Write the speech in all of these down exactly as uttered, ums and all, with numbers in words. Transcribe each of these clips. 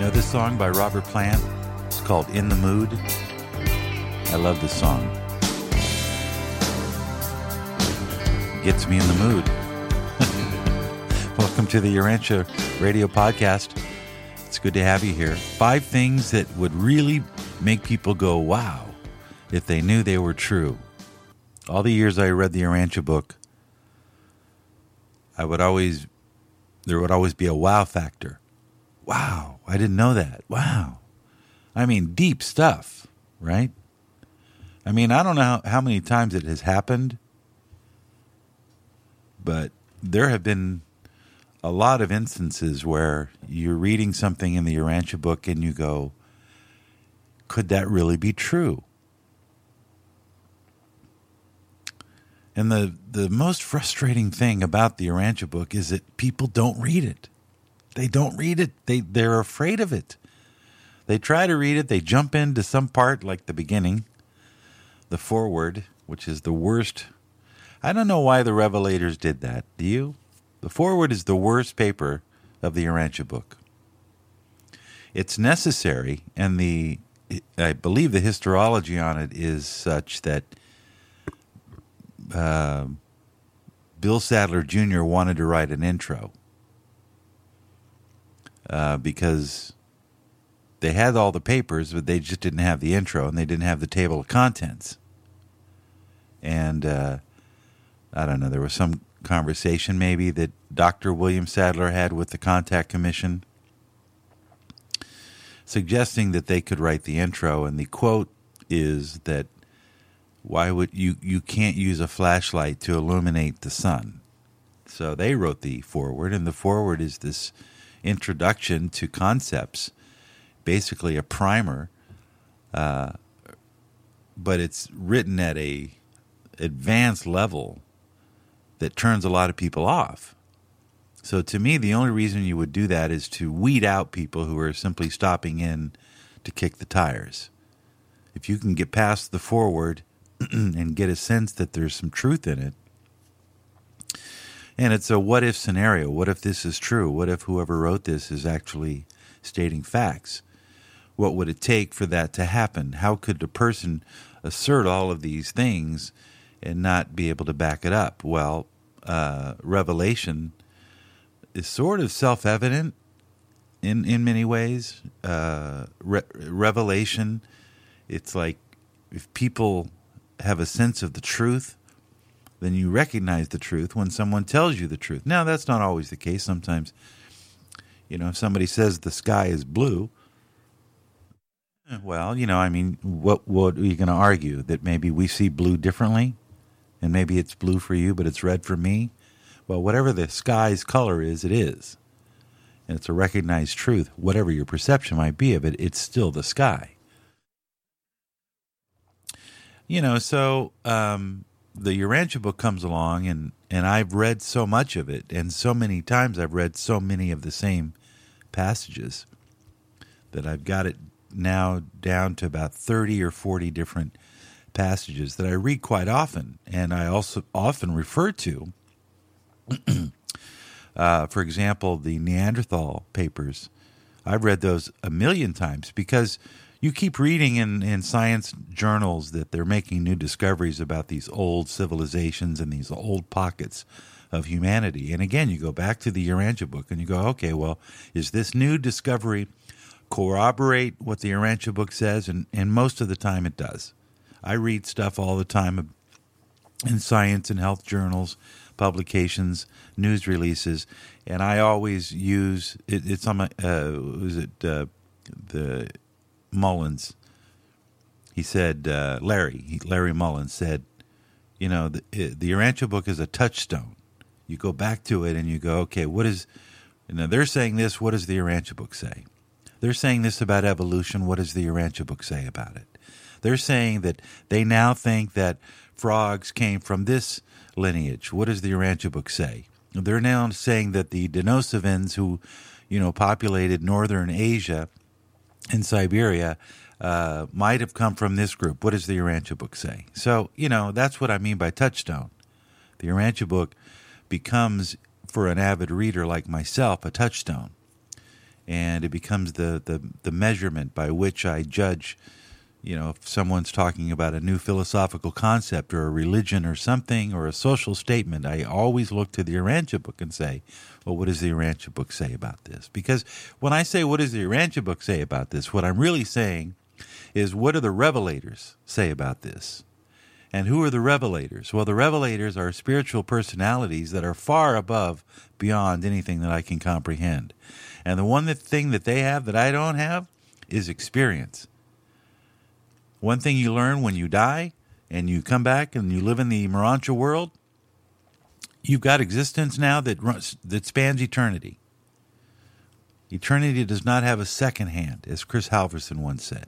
know this song by Robert Plant? It's called In the Mood. I love this song. Gets me in the mood. Welcome to the Urantia Radio Podcast. It's good to have you here. Five things that would really make people go, wow, if they knew they were true. All the years I read the Urantia book, I would always, there would always be a wow factor. Wow, I didn't know that. Wow. I mean, deep stuff, right? I mean, I don't know how, how many times it has happened, but there have been a lot of instances where you're reading something in the Urantia book and you go, could that really be true? And the, the most frustrating thing about the Urantia book is that people don't read it. They don't read it. They, they're afraid of it. They try to read it. They jump into some part like the beginning, the foreword, which is the worst. I don't know why the Revelators did that. Do you? The foreword is the worst paper of the Urantia book. It's necessary, and the I believe the historiology on it is such that uh, Bill Sadler Junior wanted to write an intro uh, because they had all the papers, but they just didn't have the intro, and they didn't have the table of contents. And uh, I don't know, there was some conversation maybe that Doctor William Sadler had with the Contact Commission suggesting that they could write the intro, and the quote is that why would you you can't use a flashlight to illuminate the sun. So they wrote the foreword, and the foreword is this introduction to concepts, basically a primer, uh, but it's written at a advanced level that turns a lot of people off. So to me, the only reason you would do that is to weed out people who are simply stopping in to kick the tires. If you can get past the foreword and get a sense that there's some truth in it, and it's a what-if scenario. What if this is true? What if whoever wrote this is actually stating facts? What would it take for that to happen? How could a person assert all of these things and not be able to back it up? Well, uh, Revelation is sort of self-evident in, in many ways. Uh, re- Revelation, it's like if people have a sense of the truth, then you recognize the truth when someone tells you the truth. Now, that's not always the case. Sometimes, you know, if somebody says the sky is blue, well, you know, I mean, what, what are you going to argue? That maybe we see blue differently? And maybe it's blue for you, but it's red for me. Well, whatever the sky's color is, it is. And it's a recognized truth. Whatever your perception might be of it, it's still the sky. You know, so um, the Urantia book comes along, and, and I've read so much of it, and so many times I've read so many of the same passages that I've got it now down to about thirty or forty different passages that I read quite often, and I also often refer to. uh, for example, the Neanderthal papers. I've read those a million times because you keep reading in, in science journals that they're making new discoveries about these old civilizations and these old pockets of humanity. And again, you go back to the Urantia book and you go, okay, well, is this new discovery corroborate what the Urantia book says? And, and most of the time it does. I read stuff all the time in science and health journals, publications, news releases, and I always use it, it's on my uh, was it uh, the Mullins? He said uh, Larry Larry Mullins said, you know, the the Urantia book is a touchstone. You go back to it and you go, okay, what is? You know, they're saying this. What does the Urantia book say? They're saying this about evolution. What does the Urantia book say about it? They're saying that they now think that frogs came from this lineage. What does the Urantia book say? They're now saying that the Denisovans who, you know, populated northern Asia and Siberia uh, might have come from this group. What does the Urantia book say? So, you know, that's what I mean by touchstone. The Urantia book becomes, for an avid reader like myself, a touchstone. and it becomes the, the, the measurement by which I judge, you know, if someone's talking about a new philosophical concept or a religion or something or a social statement. I always look to the Urantia book and say, well, what does the Urantia book say about this? Because when I say, what does the Urantia book say about this, what I'm really saying is, what do the revelators say about this? And who are the revelators? Well, the revelators are spiritual personalities that are far above, beyond anything that I can comprehend. And the one that, thing that they have that I don't have is experience. One thing you learn when you die and you come back and you live in the Morontia world, you've got existence now that runs, that spans eternity. Eternity does not have a second hand, as Chris Halverson once said.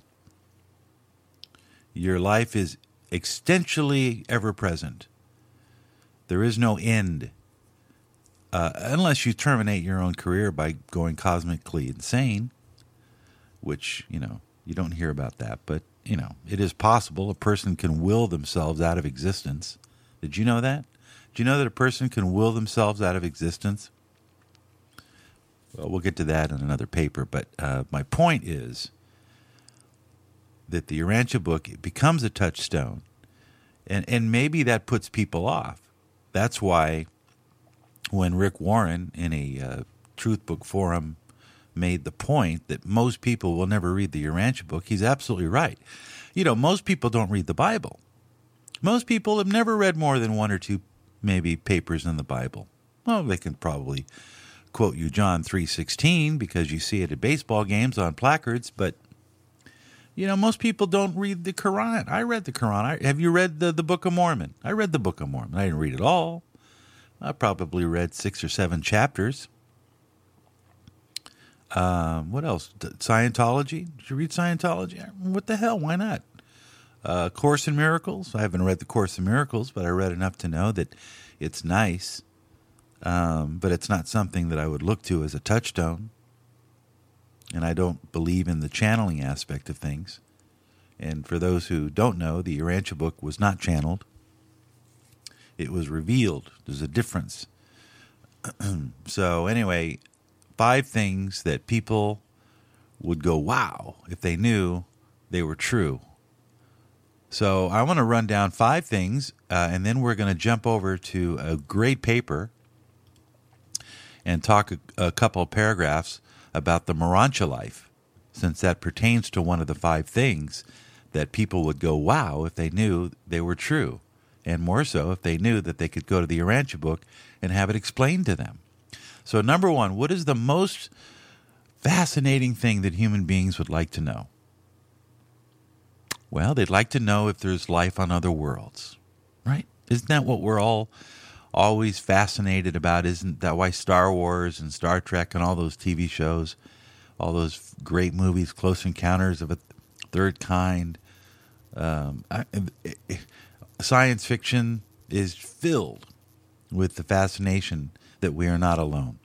Your life is existentially ever present. There is no end, uh, unless you terminate your own career by going cosmically insane, which, you know, you don't hear about that. But, you know, it is possible. A person can will themselves out of existence. Did you know that? Did you know that a person can will themselves out of existence? Well, we'll get to that in another paper. But uh, my point is that the Urantia book, it becomes a touchstone, and and maybe that puts people off. That's why when Rick Warren in a uh, Truth Book forum made the point that most people will never read the Urantia book, he's absolutely right. You know, most people don't read the Bible. Most people have never read more than one or two, maybe, papers in the Bible. Well, they can probably quote you John three sixteen because you see it at baseball games on placards, but you know, most people don't read the Quran. I read the Quran. I, have you read the, the Book of Mormon? I read the Book of Mormon. I didn't read it all. I probably read six or seven chapters. Um, what else? Scientology? Did you read Scientology? What the hell? Why not? Uh, Course in Miracles? I haven't read the Course in Miracles, but I read enough to know that it's nice. Um, but it's not something that I would look to as a touchstone. And I don't believe in the channeling aspect of things. And for those who don't know, the Urantia book was not channeled. It was revealed. There's a difference. So anyway, five things that people would go, wow, if they knew they were true. So I want to run down five things, uh, and then we're going to jump over to a great paper and talk a, a couple of paragraphs about the Morontia life, since that pertains to one of the five things that people would go, wow, if they knew they were true, and more so if they knew that they could go to the Urantia book and have it explained to them. So number one, what is the most fascinating thing that human beings would like to know? Well, they'd like to know if there's life on other worlds, right? Isn't that what we're all always fascinated about? Isn't that why Star Wars and Star Trek and all those T V shows, all those great movies, Close Encounters of a Third Kind, um, I, science fiction is filled with the fascination that we are not alone.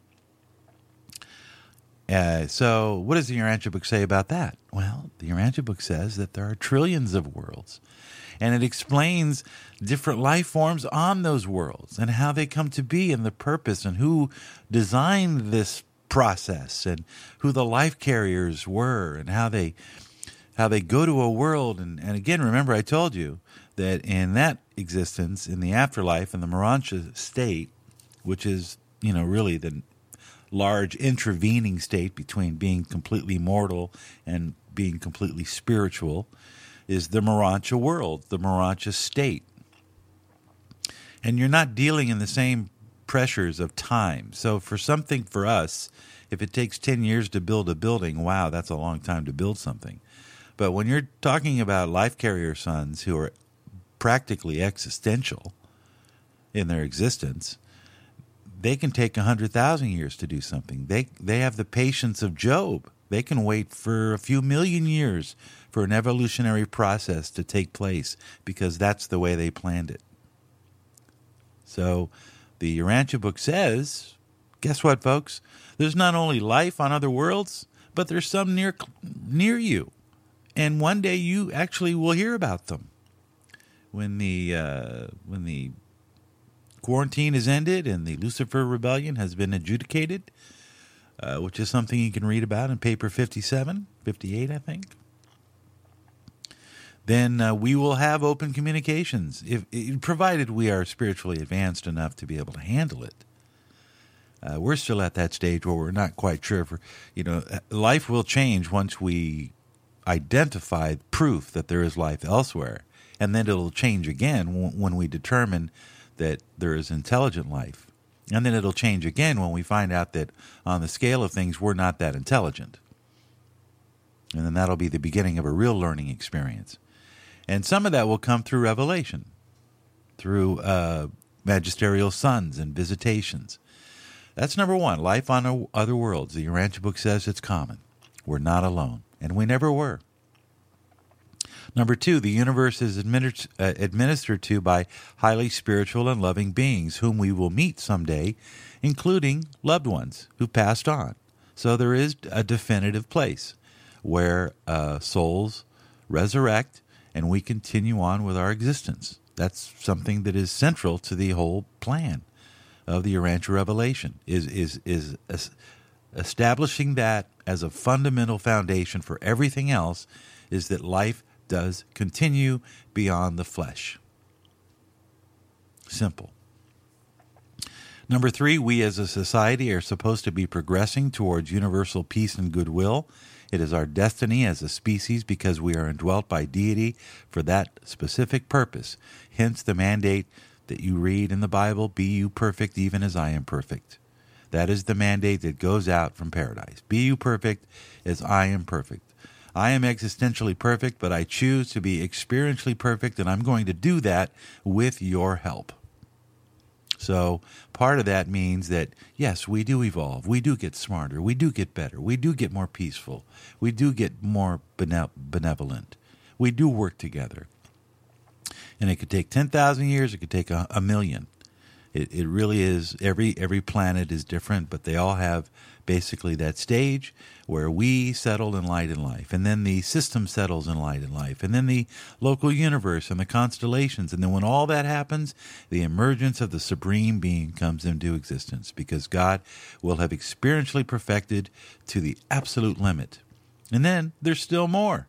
Uh, so what does the Urantia book say about that? Well, the Urantia book says that there are trillions of worlds, and it explains different life forms on those worlds and how they come to be and the purpose and who designed this process and who the life carriers were and how they how they go to a world. And, and again, remember I told you that in that existence, in the afterlife, in the Morontia state, which is, you know, really the large intervening state between being completely mortal and being completely spiritual, is the Morontia world, the Morontia state. And you're not dealing in the same pressures of time. So for something for us, if it takes ten years to build a building, wow, that's a long time to build something. But when you're talking about life carrier sons who are practically existential in their existence, they can take one hundred thousand years to do something. They they have the patience of Job. They can wait for a few million years for an evolutionary process to take place because that's the way they planned it. So the Urantia book says, guess what, folks? There's not only life on other worlds, but there's some near near you. And one day you actually will hear about them. When the uh, when the quarantine is ended and the Lucifer rebellion has been adjudicated, uh, which is something you can read about in paper fifty-seven, fifty-eight, I think. Then uh, we will have open communications, if, if provided we are spiritually advanced enough to be able to handle it. Uh, we're still at that stage where we're not quite sure. For, you know, life will change once we identify proof that there is life elsewhere, and then it'll change again w- when we determine that there is intelligent life, and then it'll change again when we find out that on the scale of things we're not that intelligent, and then that'll be the beginning of a real learning experience. And some of that will come through revelation, through uh, magisterial sons and visitations. That's number one. Life on other worlds. The Urantia book says it's common. We're not alone, and we never were. Number two, the universe is administ- uh, administered to by highly spiritual and loving beings whom we will meet someday, including loved ones who passed on. So there is a definitive place where uh, souls resurrect and we continue on with our existence. That's something that is central to the whole plan of the Urantia revelation, is is is establishing that as a fundamental foundation for everything else, is that life does continue beyond the flesh. Simple. Number three, we as a society are supposed to be progressing towards universal peace and goodwill. It is our destiny as a species because we are indwelt by deity for that specific purpose. Hence the mandate that you read in the Bible, be you perfect even as I am perfect. That is the mandate that goes out from paradise. Be you perfect as I am perfect. I am existentially perfect, but I choose to be experientially perfect, and I'm going to do that with your help. So part of that means that, yes, we do evolve. We do get smarter. We do get better. We do get more peaceful. We do get more benevolent. We do work together. And it could take ten thousand years. It could take a, a million. It, it really is. Every, every planet is different, but they all have basically that stage where we settle in light and life, and then the system settles in light and life, and then the local universe and the constellations, and then when all that happens, the emergence of the Supreme Being comes into existence, because God will have experientially perfected to the absolute limit. And then there's still more.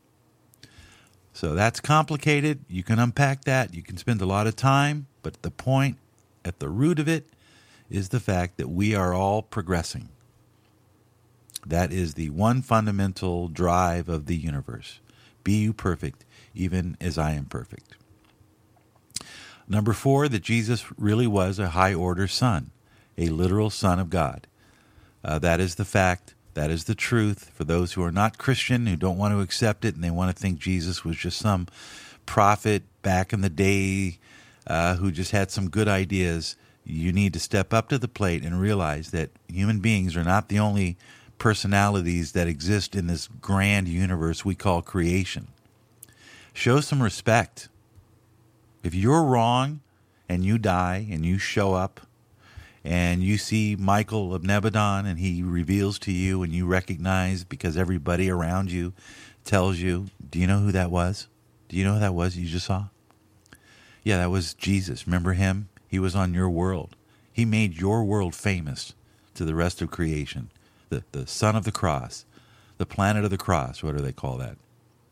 So that's complicated. You can unpack that. You can spend a lot of time, but the point at the root of it is the fact that we are all progressing. That is the one fundamental drive of the universe. Be you perfect, even as I am perfect. Number four, that Jesus really was a high-order son, a literal son of God. Uh, that is the fact. That is the truth. For those who are not Christian, who don't want to accept it, and they want to think Jesus was just some prophet back in the day uh, who just had some good ideas, you need to step up to the plate and realize that human beings are not the only personalities that exist in this grand universe we call creation. Show some respect. If you're wrong and you die and you show up and you see Michael of Nebadon and he reveals to you and you recognize because everybody around you tells you, do you know who that was? Do you know who that was you just saw? Yeah, that was Jesus. Remember him? He was on your world. He made your world famous to the rest of creation. The, the son of the cross, the planet of the cross, what do they call that?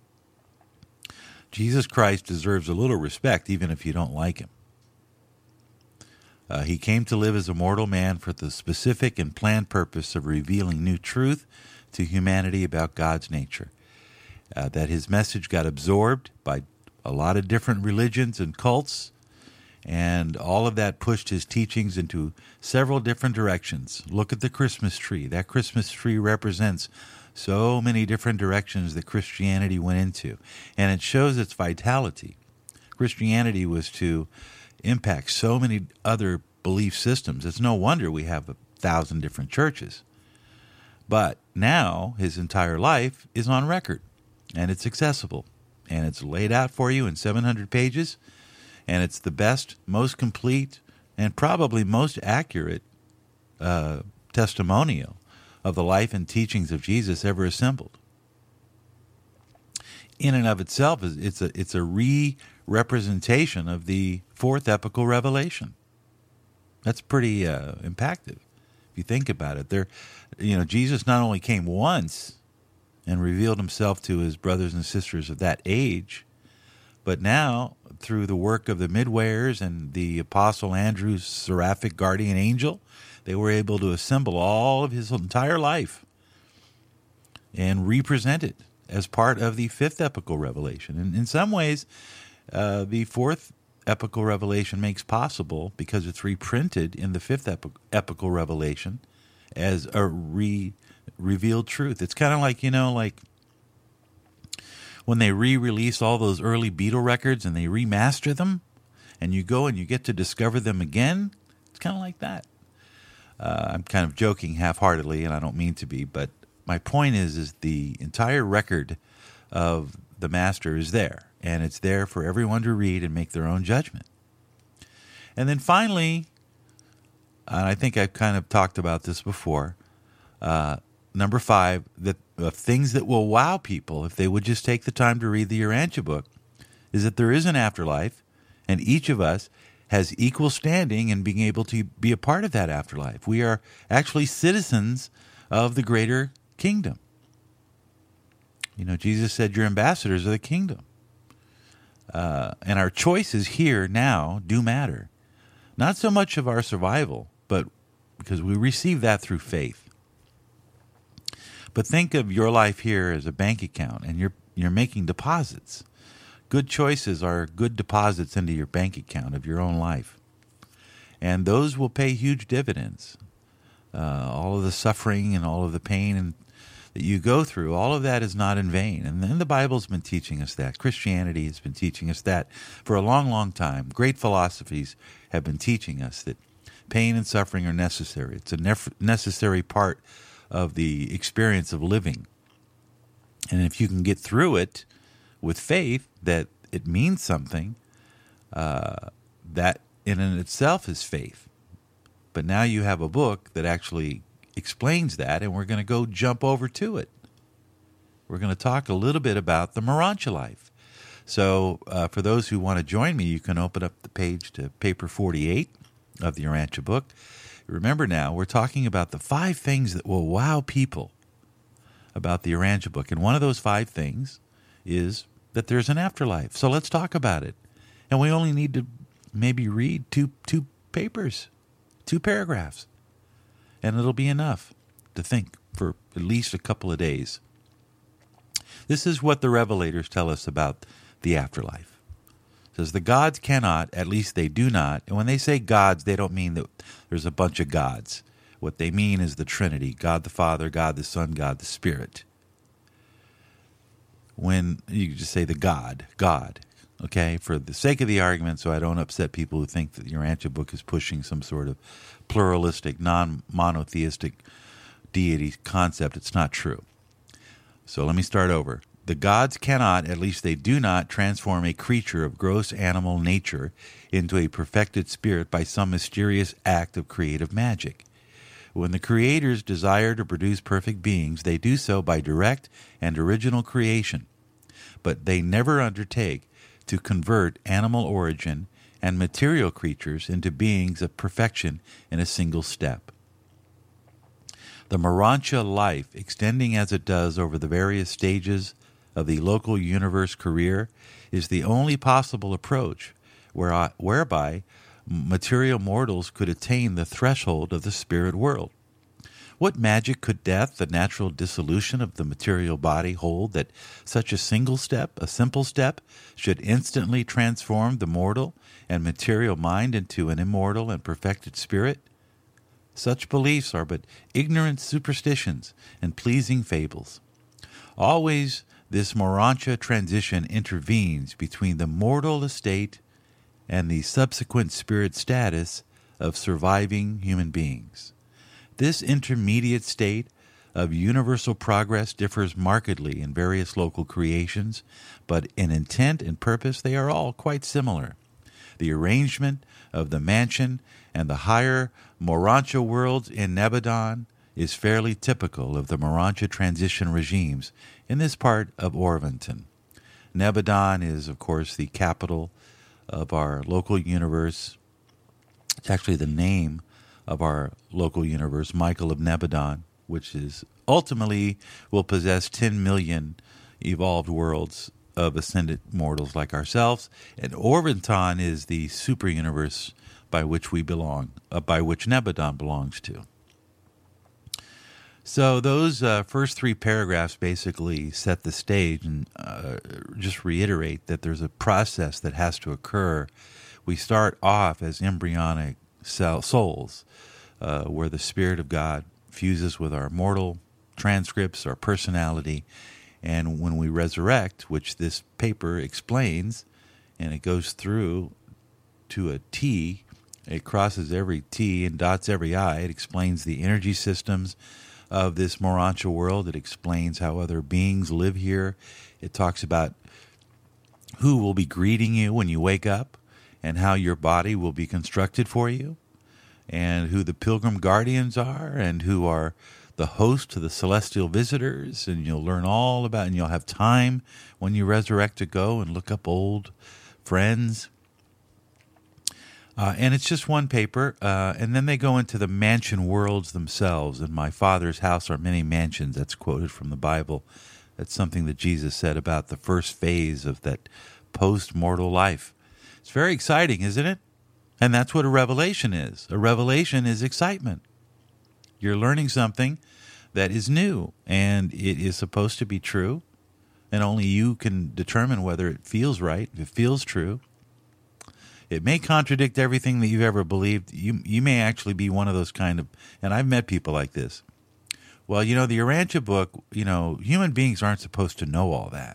Jesus Christ deserves a little respect, even if you don't like him. Uh, he came to live as a mortal man for the specific and planned purpose of revealing new truth to humanity about God's nature. Uh, that his message got absorbed by a lot of different religions and cults, and all of that pushed his teachings into several different directions. Look at the Christmas tree. That Christmas tree represents so many different directions that Christianity went into, and it shows its vitality. Christianity was to impact so many other belief systems. It's no wonder we have a thousand different churches. But now his entire life is on record, and it's accessible, and it's laid out for you in seven hundred pages, and it's the best, most complete, and probably most accurate uh, testimonial of the life and teachings of Jesus ever assembled. In and of itself, it's a it's a re-representation of the fourth epical revelation. That's pretty uh, impactful. If you think about it. There, you know, Jesus not only came once and revealed himself to his brothers and sisters of that age, but now through the work of the midwayers and the Apostle Andrew's seraphic guardian angel, they were able to assemble all of his entire life and represent it as part of the fifth epical revelation. And in some ways, uh, the fourth epical revelation makes possible because it's reprinted in the fifth epi- epical revelation as a re- revealed truth. It's kind of like, you know, like when they re-release all those early Beatle records and they remaster them, and you go and you get to discover them again. It's kind of like that. Uh, I'm kind of joking half-heartedly, and I don't mean to be, but my point is, is the entire record of the Master is there, and it's there for everyone to read and make their own judgment. And then finally, and I think I've kind of talked about this before, uh, number five, that uh, things that will wow people if they would just take the time to read the Urantia book, is that there is an afterlife, and each of us has equal standing in being able to be a part of that afterlife. We are actually citizens of the greater kingdom. You know, Jesus said, you're ambassadors of the kingdom. Uh, and our choices here now do matter. Not so much of our survival, but because we receive that through faith. But think of your life here as a bank account, and you're you're making deposits. Good choices are good deposits into your bank account of your own life. And those will pay huge dividends. Uh, all of the suffering and all of the pain and that you go through, all of that is not in vain. And then the Bible's been teaching us that. Christianity has been teaching us that for a long, long time. Great philosophies have been teaching us that pain and suffering are necessary. It's a nef- necessary part of the experience of living. And if you can get through it with faith that it means something, uh, that in and itself is faith. But now you have a book that actually explains that, and we're going to go jump over to it. We're going to talk a little bit about the Morontia life. So uh, for those who want to join me, you can open up the page to paper forty-eight of the Urantia book. Remember now, we're talking about the five things that will wow people about the Urantia book. And one of those five things is that there's an afterlife. So let's talk about it. And we only need to maybe read two two papers, two paragraphs. And it'll be enough to think for at least a couple of days. This is what the revelators tell us about the afterlife. It says the gods cannot, at least they do not, and when they say gods, they don't mean that there's a bunch of gods. What they mean is the Trinity, God the Father, God the Son, God the Spirit. When you just say the God, God, okay, for the sake of the argument, so I don't upset people who think that the Urantia book is pushing some sort of pluralistic, non-monotheistic deity concept. It's not true. So let me start over. The gods cannot, at least they do not, transform a creature of gross animal nature into a perfected spirit by some mysterious act of creative magic. When the creators desire to produce perfect beings, they do so by direct and original creation. But they never undertake to convert animal origin and material creatures into beings of perfection in a single step. The Morontia life, extending as it does over the various stages of the local universe career, is the only possible approach where, whereby material mortals could attain the threshold of the spirit world. What magic could death, the natural dissolution of the material body, hold that such a single step, a simple step, should instantly transform the mortal and material mind into an immortal and perfected spirit? Such beliefs are but ignorant superstitions and pleasing fables. Always this Morontia transition intervenes between the mortal estate and the subsequent spirit status of surviving human beings. This intermediate state of universal progress differs markedly in various local creations, but in intent and purpose they are all quite similar. The arrangement of the mansion and the higher Morontia worlds in Nebadon is fairly typical of the Morontia transition regimes in this part of Orvonton. Nebadon is, of course, the capital of our local universe. It's actually the name of our local universe, Michael of Nebadon, which is ultimately will possess ten million evolved worlds of ascended mortals like ourselves. And Orvonton is the super universe by which we belong, uh, by which Nebadon belongs to. So those uh, first three paragraphs basically set the stage and uh, just reiterate that there's a process that has to occur. We start off as embryonic cell, souls, uh, where the Spirit of God fuses with our mortal transcripts, our personality, and when we resurrect, which this paper explains, and it goes through to a T, it crosses every T and dots every I. It explains the energy systems of this Morontia world. It explains how other beings live here. It talks about who will be greeting you when you wake up and how your body will be constructed for you, and who the pilgrim guardians are and who are the host to the celestial visitors. And you'll learn all about, and you'll have time when you resurrect to go and look up old friends. Uh, and it's just one paper, uh, and then they go into the mansion worlds themselves. In my Father's house are many mansions. That's quoted from the Bible. That's something that Jesus said about the first phase of that post-mortal life. It's very exciting, isn't it? And that's what a revelation is. A revelation is excitement. You're learning something that is new, and it is supposed to be true, and only you can determine whether it feels right, if it feels true. It may contradict everything that you've ever believed. You you may actually be one of those kind of, and I've met people like this. Well, you know, the Urantia book, you know, human beings aren't supposed to know all that.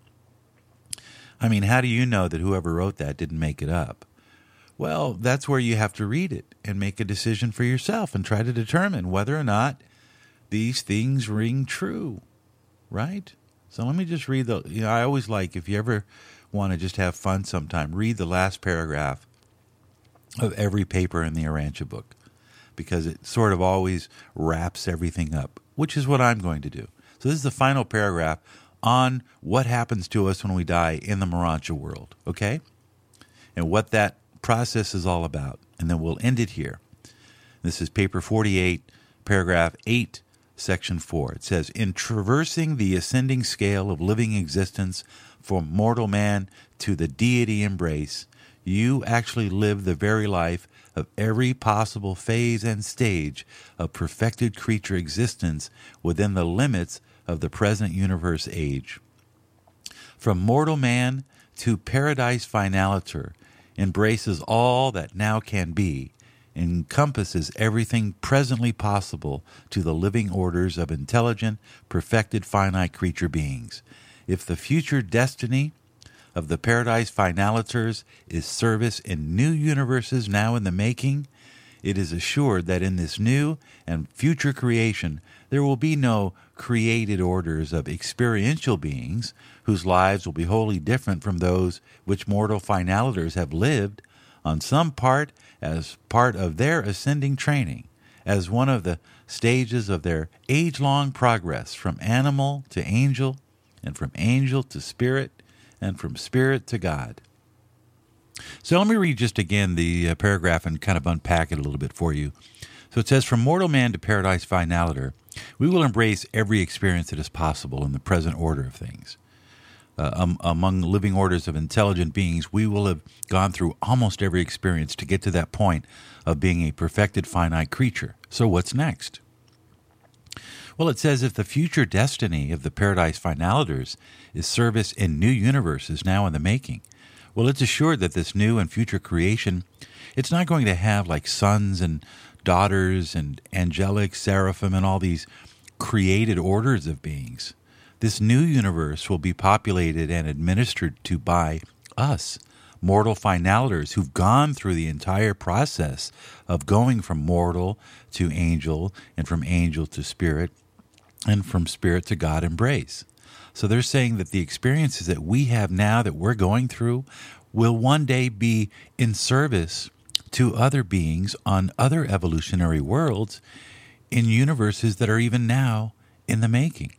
I mean, how do you know that whoever wrote that didn't make it up? Well, that's where you have to read it and make a decision for yourself and try to determine whether or not these things ring true, right? So let me just read the, you know, I always like, if you ever want to just have fun sometime, read the last paragraph of every paper in the Urantia book, because it sort of always wraps everything up, which is what I'm going to do. So this is the final paragraph on what happens to us when we die in the Morontia world, okay? And what that process is all about. And then we'll end it here. This is paper forty-eight, paragraph eight, section four. It says, in traversing the ascending scale of living existence from mortal man to the deity embrace, you actually live the very life of every possible phase and stage of perfected creature existence within the limits of the present universe age. From mortal man to paradise finaliter embraces all that now can be, encompasses everything presently possible to the living orders of intelligent, perfected, finite creature beings. If the future destiny of the paradise finaliters is service in new universes now in the making, it is assured that in this new and future creation there will be no created orders of experiential beings whose lives will be wholly different from those which mortal finaliters have lived on some part as part of their ascending training, as one of the stages of their age-long progress from animal to angel, and from angel to spirit, and from spirit to God. So let me read just again the uh, paragraph and kind of unpack it a little bit for you. So it says, from mortal man to paradise finaliter, we will embrace every experience that is possible in the present order of things. Uh, um, among living orders of intelligent beings, we will have gone through almost every experience to get to that point of being a perfected finite creature. So what's next? Well, it says, if the future destiny of the paradise finaliters is service in new universes now in the making, well, it's assured that this new and future creation, it's not going to have like sons and daughters and angelic, seraphim, and all these created orders of beings. This new universe will be populated and administered to by us, mortal finaliters who've gone through the entire process of going from mortal to angel, and from angel to spirit, and from spirit to God embrace. So they're saying that the experiences that we have now that we're going through will one day be in service to other beings on other evolutionary worlds in universes that are even now in the making.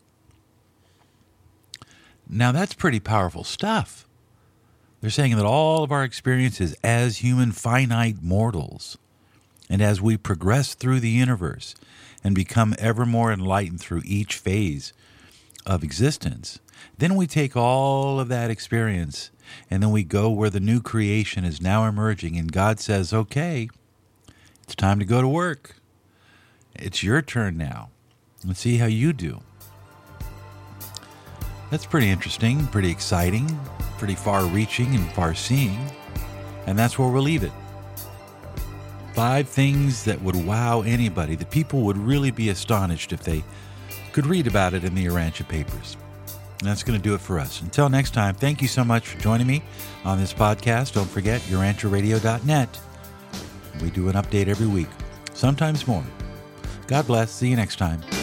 Now that's pretty powerful stuff. They're saying that all of our experiences as human finite mortals, And as we progress through the universe and become ever more enlightened through each phase of existence, then we take all of that experience and then we go where the new creation is now emerging, and God says, okay, it's time to go to work. It's your turn now. Let's see how you do. That's pretty interesting, pretty exciting, pretty far-reaching and far-seeing. And that's where we'll leave it. Five things that would wow anybody, that people would really be astonished if they could read about it in the Urantia Papers. And that's going to do it for us. Until next time, thank you so much for joining me on this podcast. Don't forget, urantia radio dot net. We do an update every week, sometimes more. God bless. See you next time.